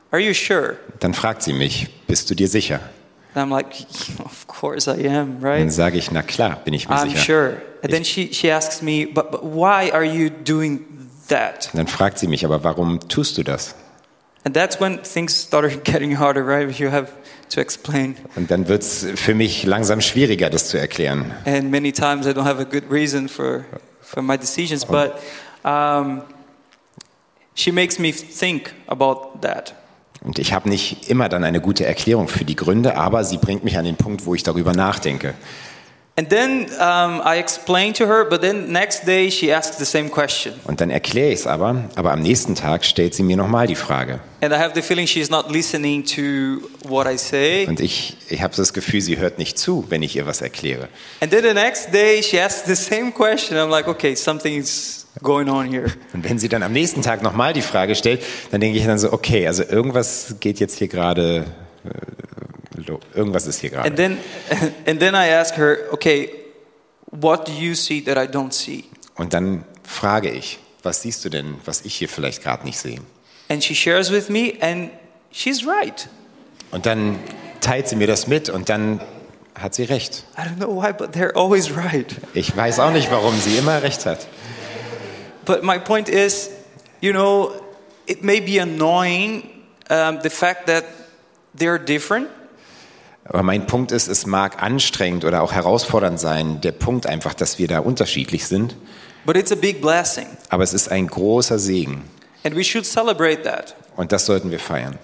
are you sure? Dann fragt sie mich, bist du dir sicher? And I'm like, of course I am, right? Dann sage ich, na klar, bin ich mir I'm sicher. sure. And then she, she asks me, but, but why are you doing that? Und dann fragt sie mich, aber warum tust du das? And that's when things started getting harder, right? You have to explain. Und dann wird es für mich langsam schwieriger, das zu erklären. And many times I don't have a good reason for, for my decisions, but um, she makes me think about that. Und ich habe nicht immer dann eine gute Erklärung für die Gründe, aber sie bringt mich an den Punkt, wo ich darüber nachdenke. And then um, I explain to her, but then next day she asks the same question. Und dann erkläre ich es aber, aber am nächsten Tag stellt sie mir nochmal die Frage. And I have the feeling she's not listening to what I say. Und ich, ich habe das Gefühl, sie hört nicht zu, wenn ich ihr was erkläre. And then the next day she asks the same question. I'm like, okay, something's going on here. Und wenn sie dann am nächsten Tag nochmal die Frage stellt, dann denke ich dann so, okay, also irgendwas geht jetzt hier gerade, äh, irgendwas ist hier gerade. And then, and then I ask her, okay, what do you see that I don't see? Und dann frage ich, was siehst du denn, was ich hier vielleicht gerade nicht sehe? And she shares with me, and she's right. Und dann teilt sie mir das mit und dann hat sie recht. I don't know why, but they're always right. Ich weiß auch nicht, warum sie immer recht hat. But my point is, you know, it may be annoying, um, the fact that they're different. Aber mein Punkt ist, es mag anstrengend oder auch herausfordernd sein, der Punkt einfach, dass wir da unterschiedlich sind. But it's a big blessing. Aber es ist ein großer Segen. And we should celebrate that. Und das sollten wir feiern.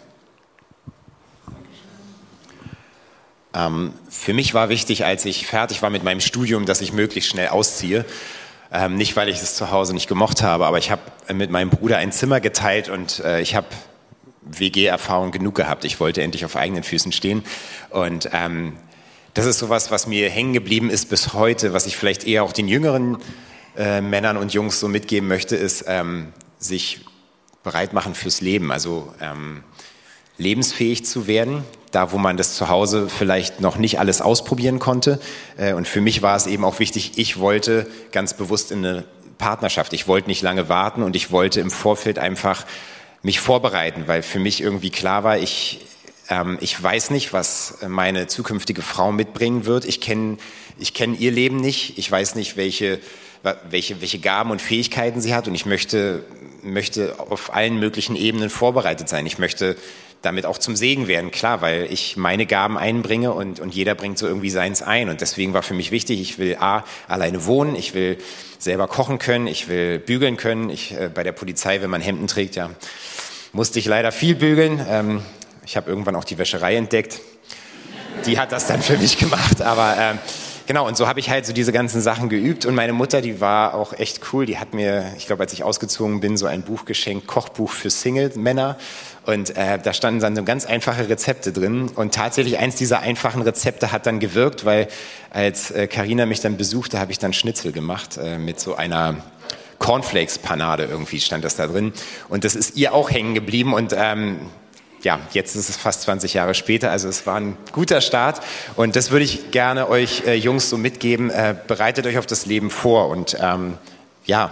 Ähm, für mich war wichtig, als ich fertig war mit meinem Studium, dass ich möglichst schnell ausziehe. Ähm, nicht, weil ich es zu Hause nicht gemocht habe, aber ich habe mit meinem Bruder ein Zimmer geteilt und äh, ich habe W G-Erfahrung genug gehabt. Ich wollte endlich auf eigenen Füßen stehen. Und ähm, das ist sowas, was mir hängen geblieben ist bis heute, was ich vielleicht eher auch den jüngeren äh, Männern und Jungs so mitgeben möchte, ist ähm, sich bereit machen fürs Leben. Also ähm, lebensfähig zu werden, da wo man das zu Hause vielleicht noch nicht alles ausprobieren konnte. Und für mich war es eben auch wichtig, ich wollte ganz bewusst in eine Partnerschaft. Ich wollte nicht lange warten und ich wollte im Vorfeld einfach mich vorbereiten, weil für mich irgendwie klar war, ich, ähm, ich weiß nicht, was meine zukünftige Frau mitbringen wird. Ich kenne ich kenn ihr Leben nicht. Ich weiß nicht, welche, welche, welche Gaben und Fähigkeiten sie hat und ich möchte, möchte auf allen möglichen Ebenen vorbereitet sein. Ich möchte damit auch zum Segen werden, klar, weil ich meine Gaben einbringe und, und jeder bringt so irgendwie seins ein. Und deswegen war für mich wichtig, ich will A, alleine wohnen, ich will selber kochen können, ich will bügeln können. Ich, äh, bei der Polizei, wenn man Hemden trägt, ja, musste ich leider viel bügeln. Ähm, ich habe irgendwann auch die Wäscherei entdeckt. Die hat das dann für mich gemacht, aber ähm, genau, und so habe ich halt so diese ganzen Sachen geübt und meine Mutter, die war auch echt cool, die hat mir, ich glaube, als ich ausgezogen bin, so ein Buch geschenkt, Kochbuch für Single-Männer und äh, da standen dann so ganz einfache Rezepte drin und tatsächlich eins dieser einfachen Rezepte hat dann gewirkt, weil als Carina äh, mich dann besuchte, habe ich dann Schnitzel gemacht äh, mit so einer Cornflakes-Panade irgendwie stand das da drin und das ist ihr auch hängen geblieben und ähm, ja, jetzt ist es fast zwanzig Jahre später, also es war ein guter Start und das würde ich gerne euch äh, Jungs so mitgeben, äh, bereitet euch auf das Leben vor und ähm, ja,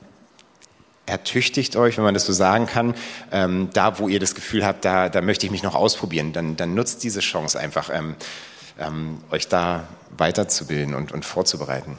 ertüchtigt euch, wenn man das so sagen kann, ähm, da wo ihr das Gefühl habt, da, da möchte ich mich noch ausprobieren, dann, dann nutzt diese Chance einfach, ähm, ähm, euch da weiterzubilden und, und vorzubereiten.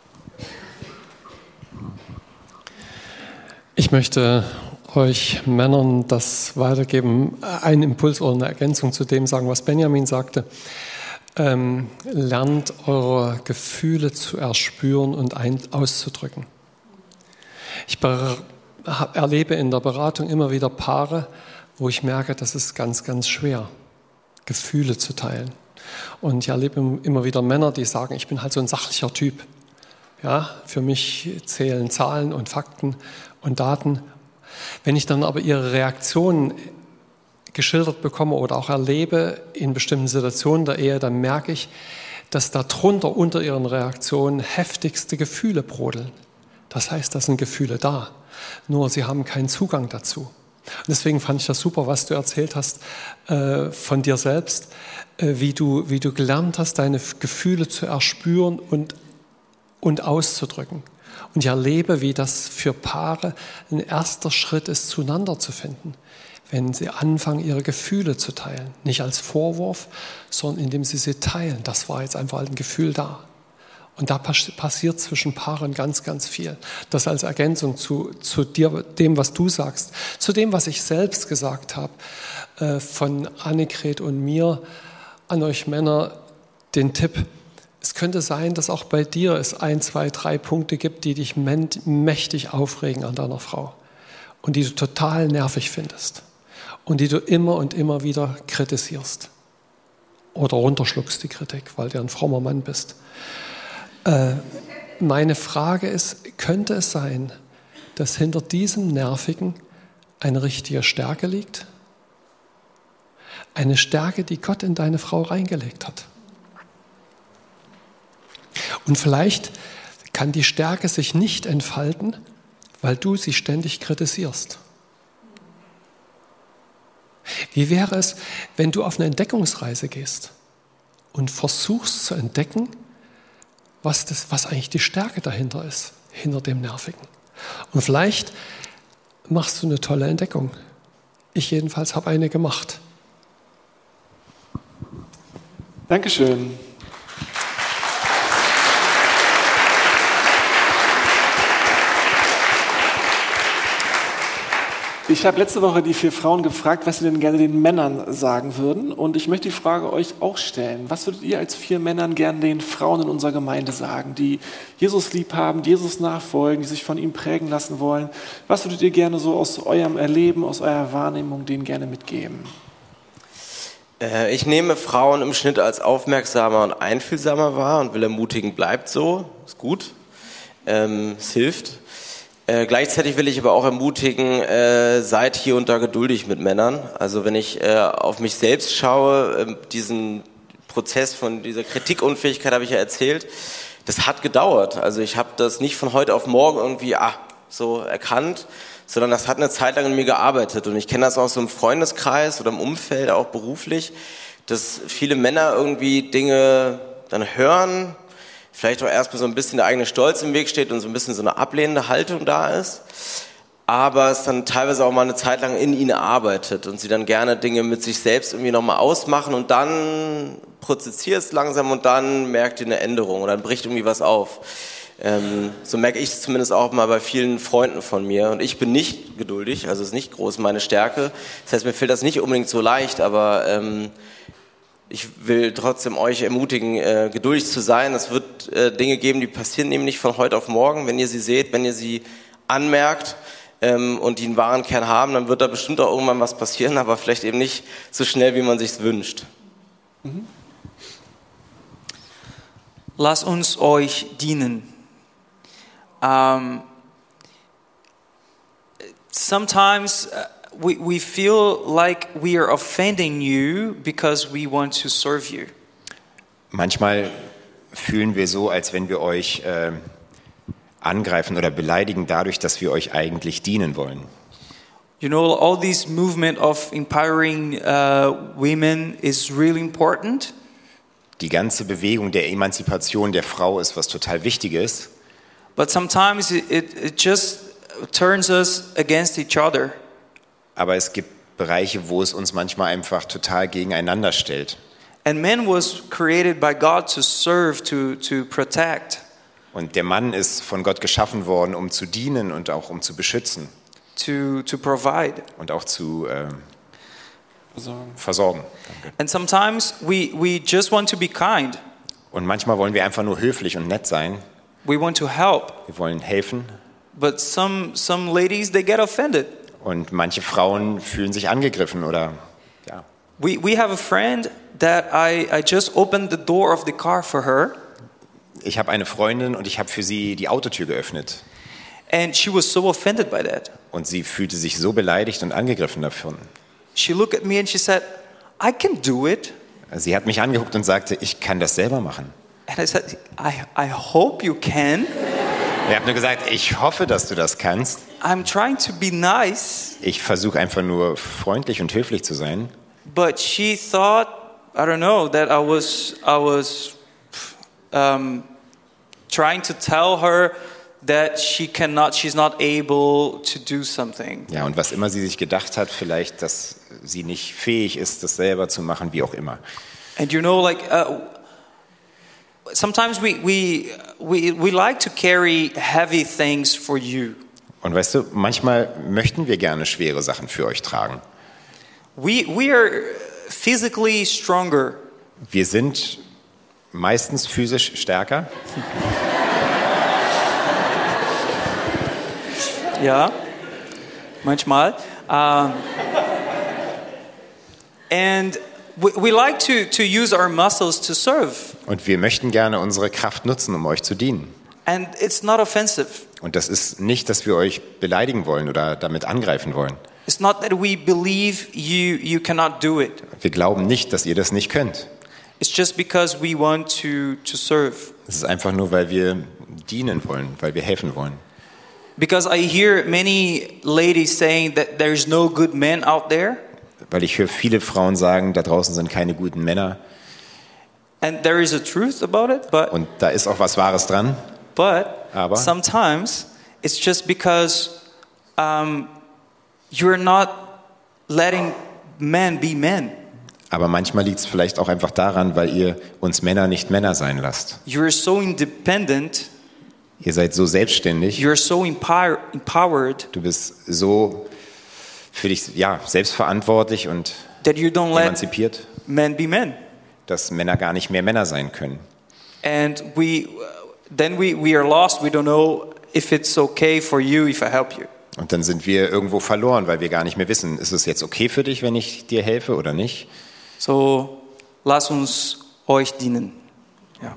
Ich möchte euch Männern das weitergeben, einen Impuls oder eine Ergänzung zu dem sagen, was Benjamin sagte. Ähm, lernt eure Gefühle zu erspüren und ein, auszudrücken. Ich ber- erlebe in der Beratung immer wieder Paare, wo ich merke, das ist ganz, ganz schwer, Gefühle zu teilen. Und ich erlebe immer wieder Männer, die sagen, ich bin halt so ein sachlicher Typ. Ja, für mich zählen Zahlen und Fakten und Daten. Wenn ich dann aber ihre Reaktionen geschildert bekomme oder auch erlebe in bestimmten Situationen der Ehe, dann merke ich, dass darunter unter ihren Reaktionen heftigste Gefühle brodeln. Das heißt, da sind Gefühle da, nur sie haben keinen Zugang dazu. Und deswegen fand ich das super, was du erzählt hast äh, von dir selbst, äh, wie du, wie du gelernt hast, deine Gefühle zu erspüren und, und auszudrücken. Und ich erlebe, wie das für Paare ein erster Schritt ist, zueinander zu finden. wenn sie anfangen, ihre Gefühle zu teilen. Nicht als Vorwurf, sondern indem sie sie teilen. Das war jetzt einfach ein Gefühl da. Und da passiert zwischen Paaren ganz, ganz viel. Das als Ergänzung zu, zu dir, dem, was du sagst, zu dem, was ich selbst gesagt habe, äh, von Annegret und mir an euch Männer den Tipp. Es könnte sein, dass auch bei dir es ein, zwei, drei Punkte gibt, die dich mächtig aufregen an deiner Frau und die du total nervig findest und die du immer und immer wieder kritisierst oder runterschluckst, die Kritik, weil du ein frommer Mann bist. Äh, meine Frage ist, könnte es sein, dass hinter diesem Nervigen eine richtige Stärke liegt? Eine Stärke, die Gott in deine Frau reingelegt hat. Und vielleicht kann die Stärke sich nicht entfalten, weil du sie ständig kritisierst. Wie wäre es, wenn du auf eine Entdeckungsreise gehst und versuchst zu entdecken, was, das, was eigentlich die Stärke dahinter ist, hinter dem Nervigen. Und vielleicht machst du eine tolle Entdeckung. Ich jedenfalls habe eine gemacht. Dankeschön. Ich habe letzte Woche die vier Frauen gefragt, was sie denn gerne den Männern sagen würden. Und ich möchte die Frage euch auch stellen. Was würdet ihr als vier Männern gerne den Frauen in unserer Gemeinde sagen, die Jesus lieb haben, die Jesus nachfolgen, die sich von ihm prägen lassen wollen? Was würdet ihr gerne so aus eurem Erleben, aus eurer Wahrnehmung denen gerne mitgeben? Äh, ich nehme Frauen im Schnitt als aufmerksamer und einfühlsamer wahr und will ermutigen, bleibt so, ist gut, ähm, es hilft. Äh, gleichzeitig will ich aber auch ermutigen, äh, seid hier und da geduldig mit Männern. Also wenn ich äh, auf mich selbst schaue, äh, diesen Prozess von dieser Kritikunfähigkeit habe ich ja erzählt, das hat gedauert. Also ich habe das nicht von heute auf morgen irgendwie ah, so erkannt, sondern das hat eine Zeit lang in mir gearbeitet. Und ich kenne das auch so im Freundeskreis oder im Umfeld, auch beruflich, dass viele Männer irgendwie Dinge dann hören, vielleicht auch erstmal so ein bisschen der eigene Stolz im Weg steht und so ein bisschen so eine ablehnende Haltung da ist, aber es dann teilweise auch mal eine Zeit lang in ihnen arbeitet und sie dann gerne Dinge mit sich selbst irgendwie nochmal ausmachen und dann prozessiert es langsam und dann merkt ihr eine Änderung und dann bricht irgendwie was auf. Ähm, so merke ich es zumindest auch mal bei vielen Freunden von mir und ich bin nicht geduldig, also ist nicht groß meine Stärke, das heißt mir fällt das nicht unbedingt so leicht, aber ähm, ich will trotzdem euch ermutigen, äh, geduldig zu sein. Es wird äh, Dinge geben, die passieren eben nicht von heute auf morgen. Wenn ihr sie seht, wenn ihr sie anmerkt ähm, und die einen wahren Kern haben, dann wird da bestimmt auch irgendwann was passieren, aber vielleicht eben nicht so schnell, wie man sich's wünscht. Mhm. Lasst uns euch dienen. Um, sometimes uh, We, we feel like we are offending you because we want to serve you. Manchmal fühlen wir so, als wenn wir euch äh, angreifen oder beleidigen dadurch, dass wir euch eigentlich dienen wollen. You know, all this movement of empowering uh, women is really important. Die ganze Bewegung der Emanzipation der Frau ist was total Wichtiges. But sometimes it, it, it just turns us against each other. Aber es gibt Bereiche, wo es uns manchmal einfach total gegeneinander stellt. And man was created by God to serve, to to protect. Und der Mann ist von Gott geschaffen worden, um zu dienen und auch um zu beschützen. To to provide. Und auch zu äh, versorgen. versorgen. Danke. And sometimes we we just want to be kind. Und manchmal wollen wir einfach nur höflich und nett sein. We want to help. Wir wollen helfen. But some some ladies, they get offended. Und manche Frauen fühlen sich angegriffen oder ja. We we have a friend that I I just opened the door of the car for her. Ich habe eine Freundin und ich habe für sie die Autotür geöffnet. And she was so offended by that. Und sie fühlte sich so beleidigt und angegriffen davon. She looked at me and she said, "I can do it." Sie hat mich angeguckt und sagte, ich kann das selber machen. And I said, I I hope you can. Ich habe nur gesagt, ich hoffe, dass du das kannst. I'm trying to be nice. Ich versuche einfach nur freundlich und höflich zu sein. But she thought, I don't know, that I was I was um, trying to tell her that she cannot, she's not able to do something. Ja, und was immer sie sich gedacht hat, vielleicht, dass sie nicht fähig ist, das selber zu machen, wie auch immer. And you know, like uh, sometimes we we we we like to carry heavy things for you. Und weißt du, manchmal möchten wir gerne schwere Sachen für euch tragen. We we are physically stronger. Wir sind meistens physisch stärker. Ja, manchmal. Um, and we, we like to, to use our muscles to serve. Und wir möchten gerne unsere Kraft nutzen, um euch zu dienen. And it's not offensive. Und das ist nicht, dass wir euch beleidigen wollen oder damit angreifen wollen. It's not that we believe you, you cannot do it. Wir glauben nicht, dass ihr das nicht könnt. It's just because we want to, to serve. Es ist einfach nur, weil wir dienen wollen, weil wir helfen wollen. Because I hear many ladies saying that there's no good men out there. Weil ich höre viele Frauen sagen, da draußen sind keine guten Männer. And there is a truth about it, but Und da ist auch was Wahres dran. but Aber sometimes it's just because um, you're not letting men be men. Aber manchmal liegt es vielleicht auch einfach daran, weil ihr uns Männer nicht Männer sein lasst. You're so independent. Ihr seid so selbstständig. You're so empower- empowered Du bist so für dich ja, selbstverantwortlich und that you don't let emanzipiert, men be men. dass Männer gar nicht mehr Männer sein können. And we, then we, we are lost. We don't know if it's okay for you if I help you. Und dann sind wir irgendwo verloren, weil wir gar nicht mehr wissen, ist es jetzt okay für dich, wenn ich dir helfe oder nicht? So, lass uns euch dienen. Ja.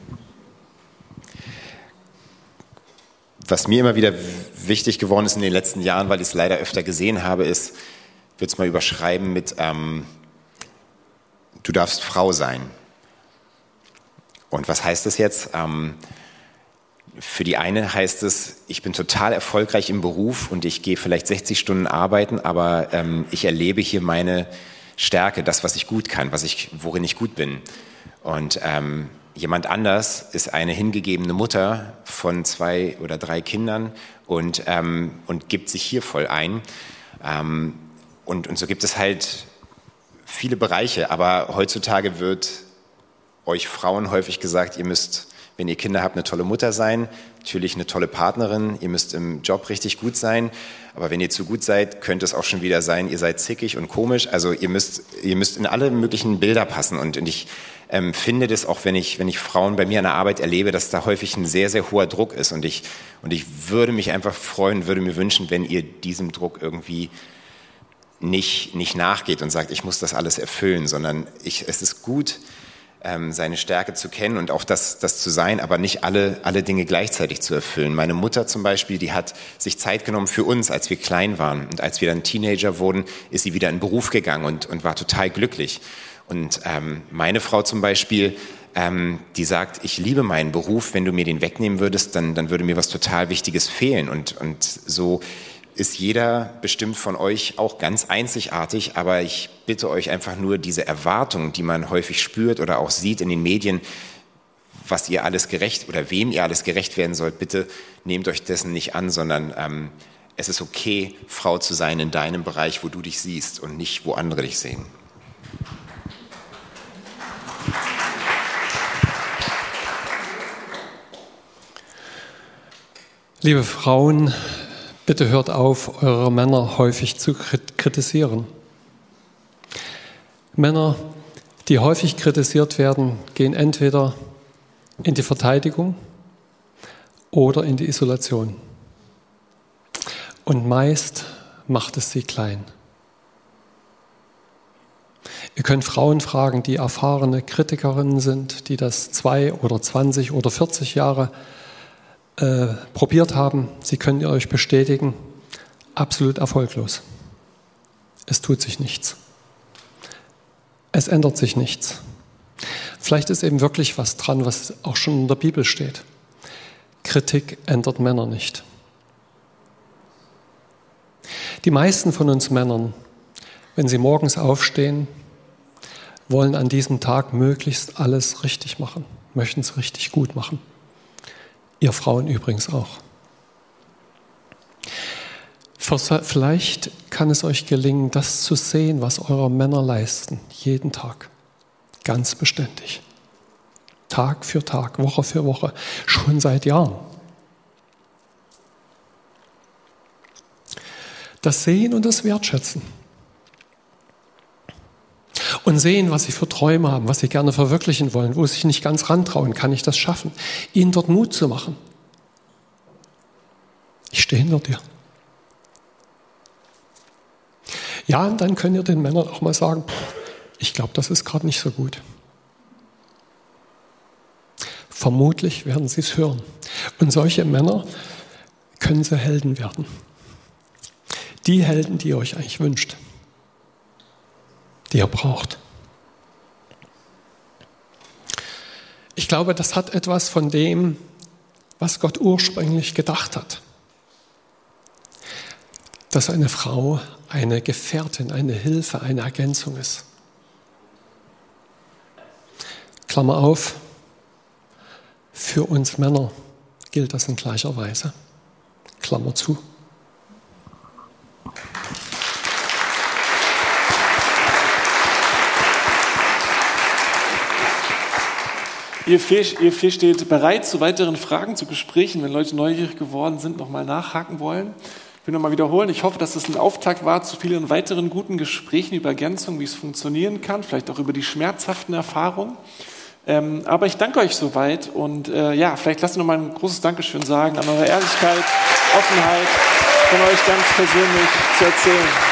Was mir immer wieder wichtig geworden ist in den letzten Jahren, weil ich es leider öfter gesehen habe, ist, ich würde es mal überschreiben mit, ähm, du darfst Frau sein. Und was heißt das jetzt? Ähm, für die eine heißt es, ich bin total erfolgreich im Beruf und ich gehe vielleicht sechzig Stunden arbeiten, aber ähm, ich erlebe hier meine Stärke, das, was ich gut kann, was ich, worin ich gut bin. Und ähm, jemand anders ist eine hingegebene Mutter von zwei oder drei Kindern und, ähm, und gibt sich hier voll ein. Ähm, und, und so gibt es halt viele Bereiche, aber heutzutage wird euch Frauen häufig gesagt, ihr müsst, wenn ihr Kinder habt, eine tolle Mutter sein, natürlich eine tolle Partnerin, ihr müsst im Job richtig gut sein, aber wenn ihr zu gut seid, könnte es auch schon wieder sein, ihr seid zickig und komisch, also ihr müsst, ihr müsst in alle möglichen Bilder passen und, und ich ähm, finde das auch, wenn ich, wenn ich Frauen bei mir an der Arbeit erlebe, dass da häufig ein sehr, sehr hoher Druck ist und ich, und ich würde mich einfach freuen, würde mir wünschen, wenn ihr diesem Druck irgendwie nicht, nicht nachgeht und sagt, ich muss das alles erfüllen, sondern ich, es ist gut, ähm, seine Stärke zu kennen und auch das, das zu sein, aber nicht alle, alle Dinge gleichzeitig zu erfüllen. Meine Mutter zum Beispiel, die hat sich Zeit genommen für uns, als wir klein waren. Und als wir dann Teenager wurden, ist sie wieder in den Beruf gegangen und, und war total glücklich. Und ähm, meine Frau zum Beispiel, ähm, die sagt, ich liebe meinen Beruf, wenn du mir den wegnehmen würdest, dann, dann würde mir was total Wichtiges fehlen. Und, und so ist jeder bestimmt von euch auch ganz einzigartig, aber ich bitte euch einfach nur, diese Erwartungen, die man häufig spürt oder auch sieht in den Medien, was ihr alles gerecht oder wem ihr alles gerecht werden sollt, bitte nehmt euch dessen nicht an, sondern ähm, es ist okay, Frau zu sein in deinem Bereich, wo du dich siehst und nicht, wo andere dich sehen. Liebe Frauen, bitte hört auf, eure Männer häufig zu kritisieren. Männer, die häufig kritisiert werden, gehen entweder in die Verteidigung oder in die Isolation. Und meist macht es sie klein. Ihr könnt Frauen fragen, die erfahrene Kritikerinnen sind, die das zwei oder zwanzig oder vierzig Jahre Äh, probiert haben, sie können euch bestätigen, absolut erfolglos. Es tut sich nichts. Es ändert sich nichts. Vielleicht ist eben wirklich was dran, was auch schon in der Bibel steht. Kritik ändert Männer nicht. Die meisten von uns Männern, wenn sie morgens aufstehen, wollen an diesem Tag möglichst alles richtig machen, möchten es richtig gut machen. Ihr Frauen übrigens auch. Vielleicht kann es euch gelingen, das zu sehen, was eure Männer leisten, jeden Tag, ganz beständig. Tag für Tag, Woche für Woche, schon seit Jahren. Das Sehen und das Wertschätzen. Und sehen, was sie für Träume haben, was sie gerne verwirklichen wollen, wo sie sich nicht ganz rantrauen, kann ich das schaffen, ihnen dort Mut zu machen. Ich stehe hinter dir. Ja, und dann könnt ihr den Männern auch mal sagen, ich glaube, das ist gerade nicht so gut. Vermutlich werden sie es hören. Und solche Männer können zu Helden werden. Die Helden, die ihr euch eigentlich wünscht, die ihr braucht. Ich glaube, das hat etwas von dem, was Gott ursprünglich gedacht hat. Dass eine Frau eine Gefährtin, eine Hilfe, eine Ergänzung ist. Klammer auf, für uns Männer gilt das in gleicher Weise. Klammer zu. Ihr vier, ihr vier steht bereit zu weiteren Fragen, zu Gesprächen, wenn Leute neugierig geworden sind, nochmal nachhaken wollen. Ich will nochmal wiederholen, ich hoffe, dass es ein Auftakt war zu vielen weiteren guten Gesprächen über Ergänzung, wie es funktionieren kann, vielleicht auch über die schmerzhaften Erfahrungen. Ähm, aber ich danke euch soweit und äh, ja, vielleicht lasst ihr nochmal ein großes Dankeschön sagen an eure Ehrlichkeit, Offenheit, von euch ganz persönlich zu erzählen.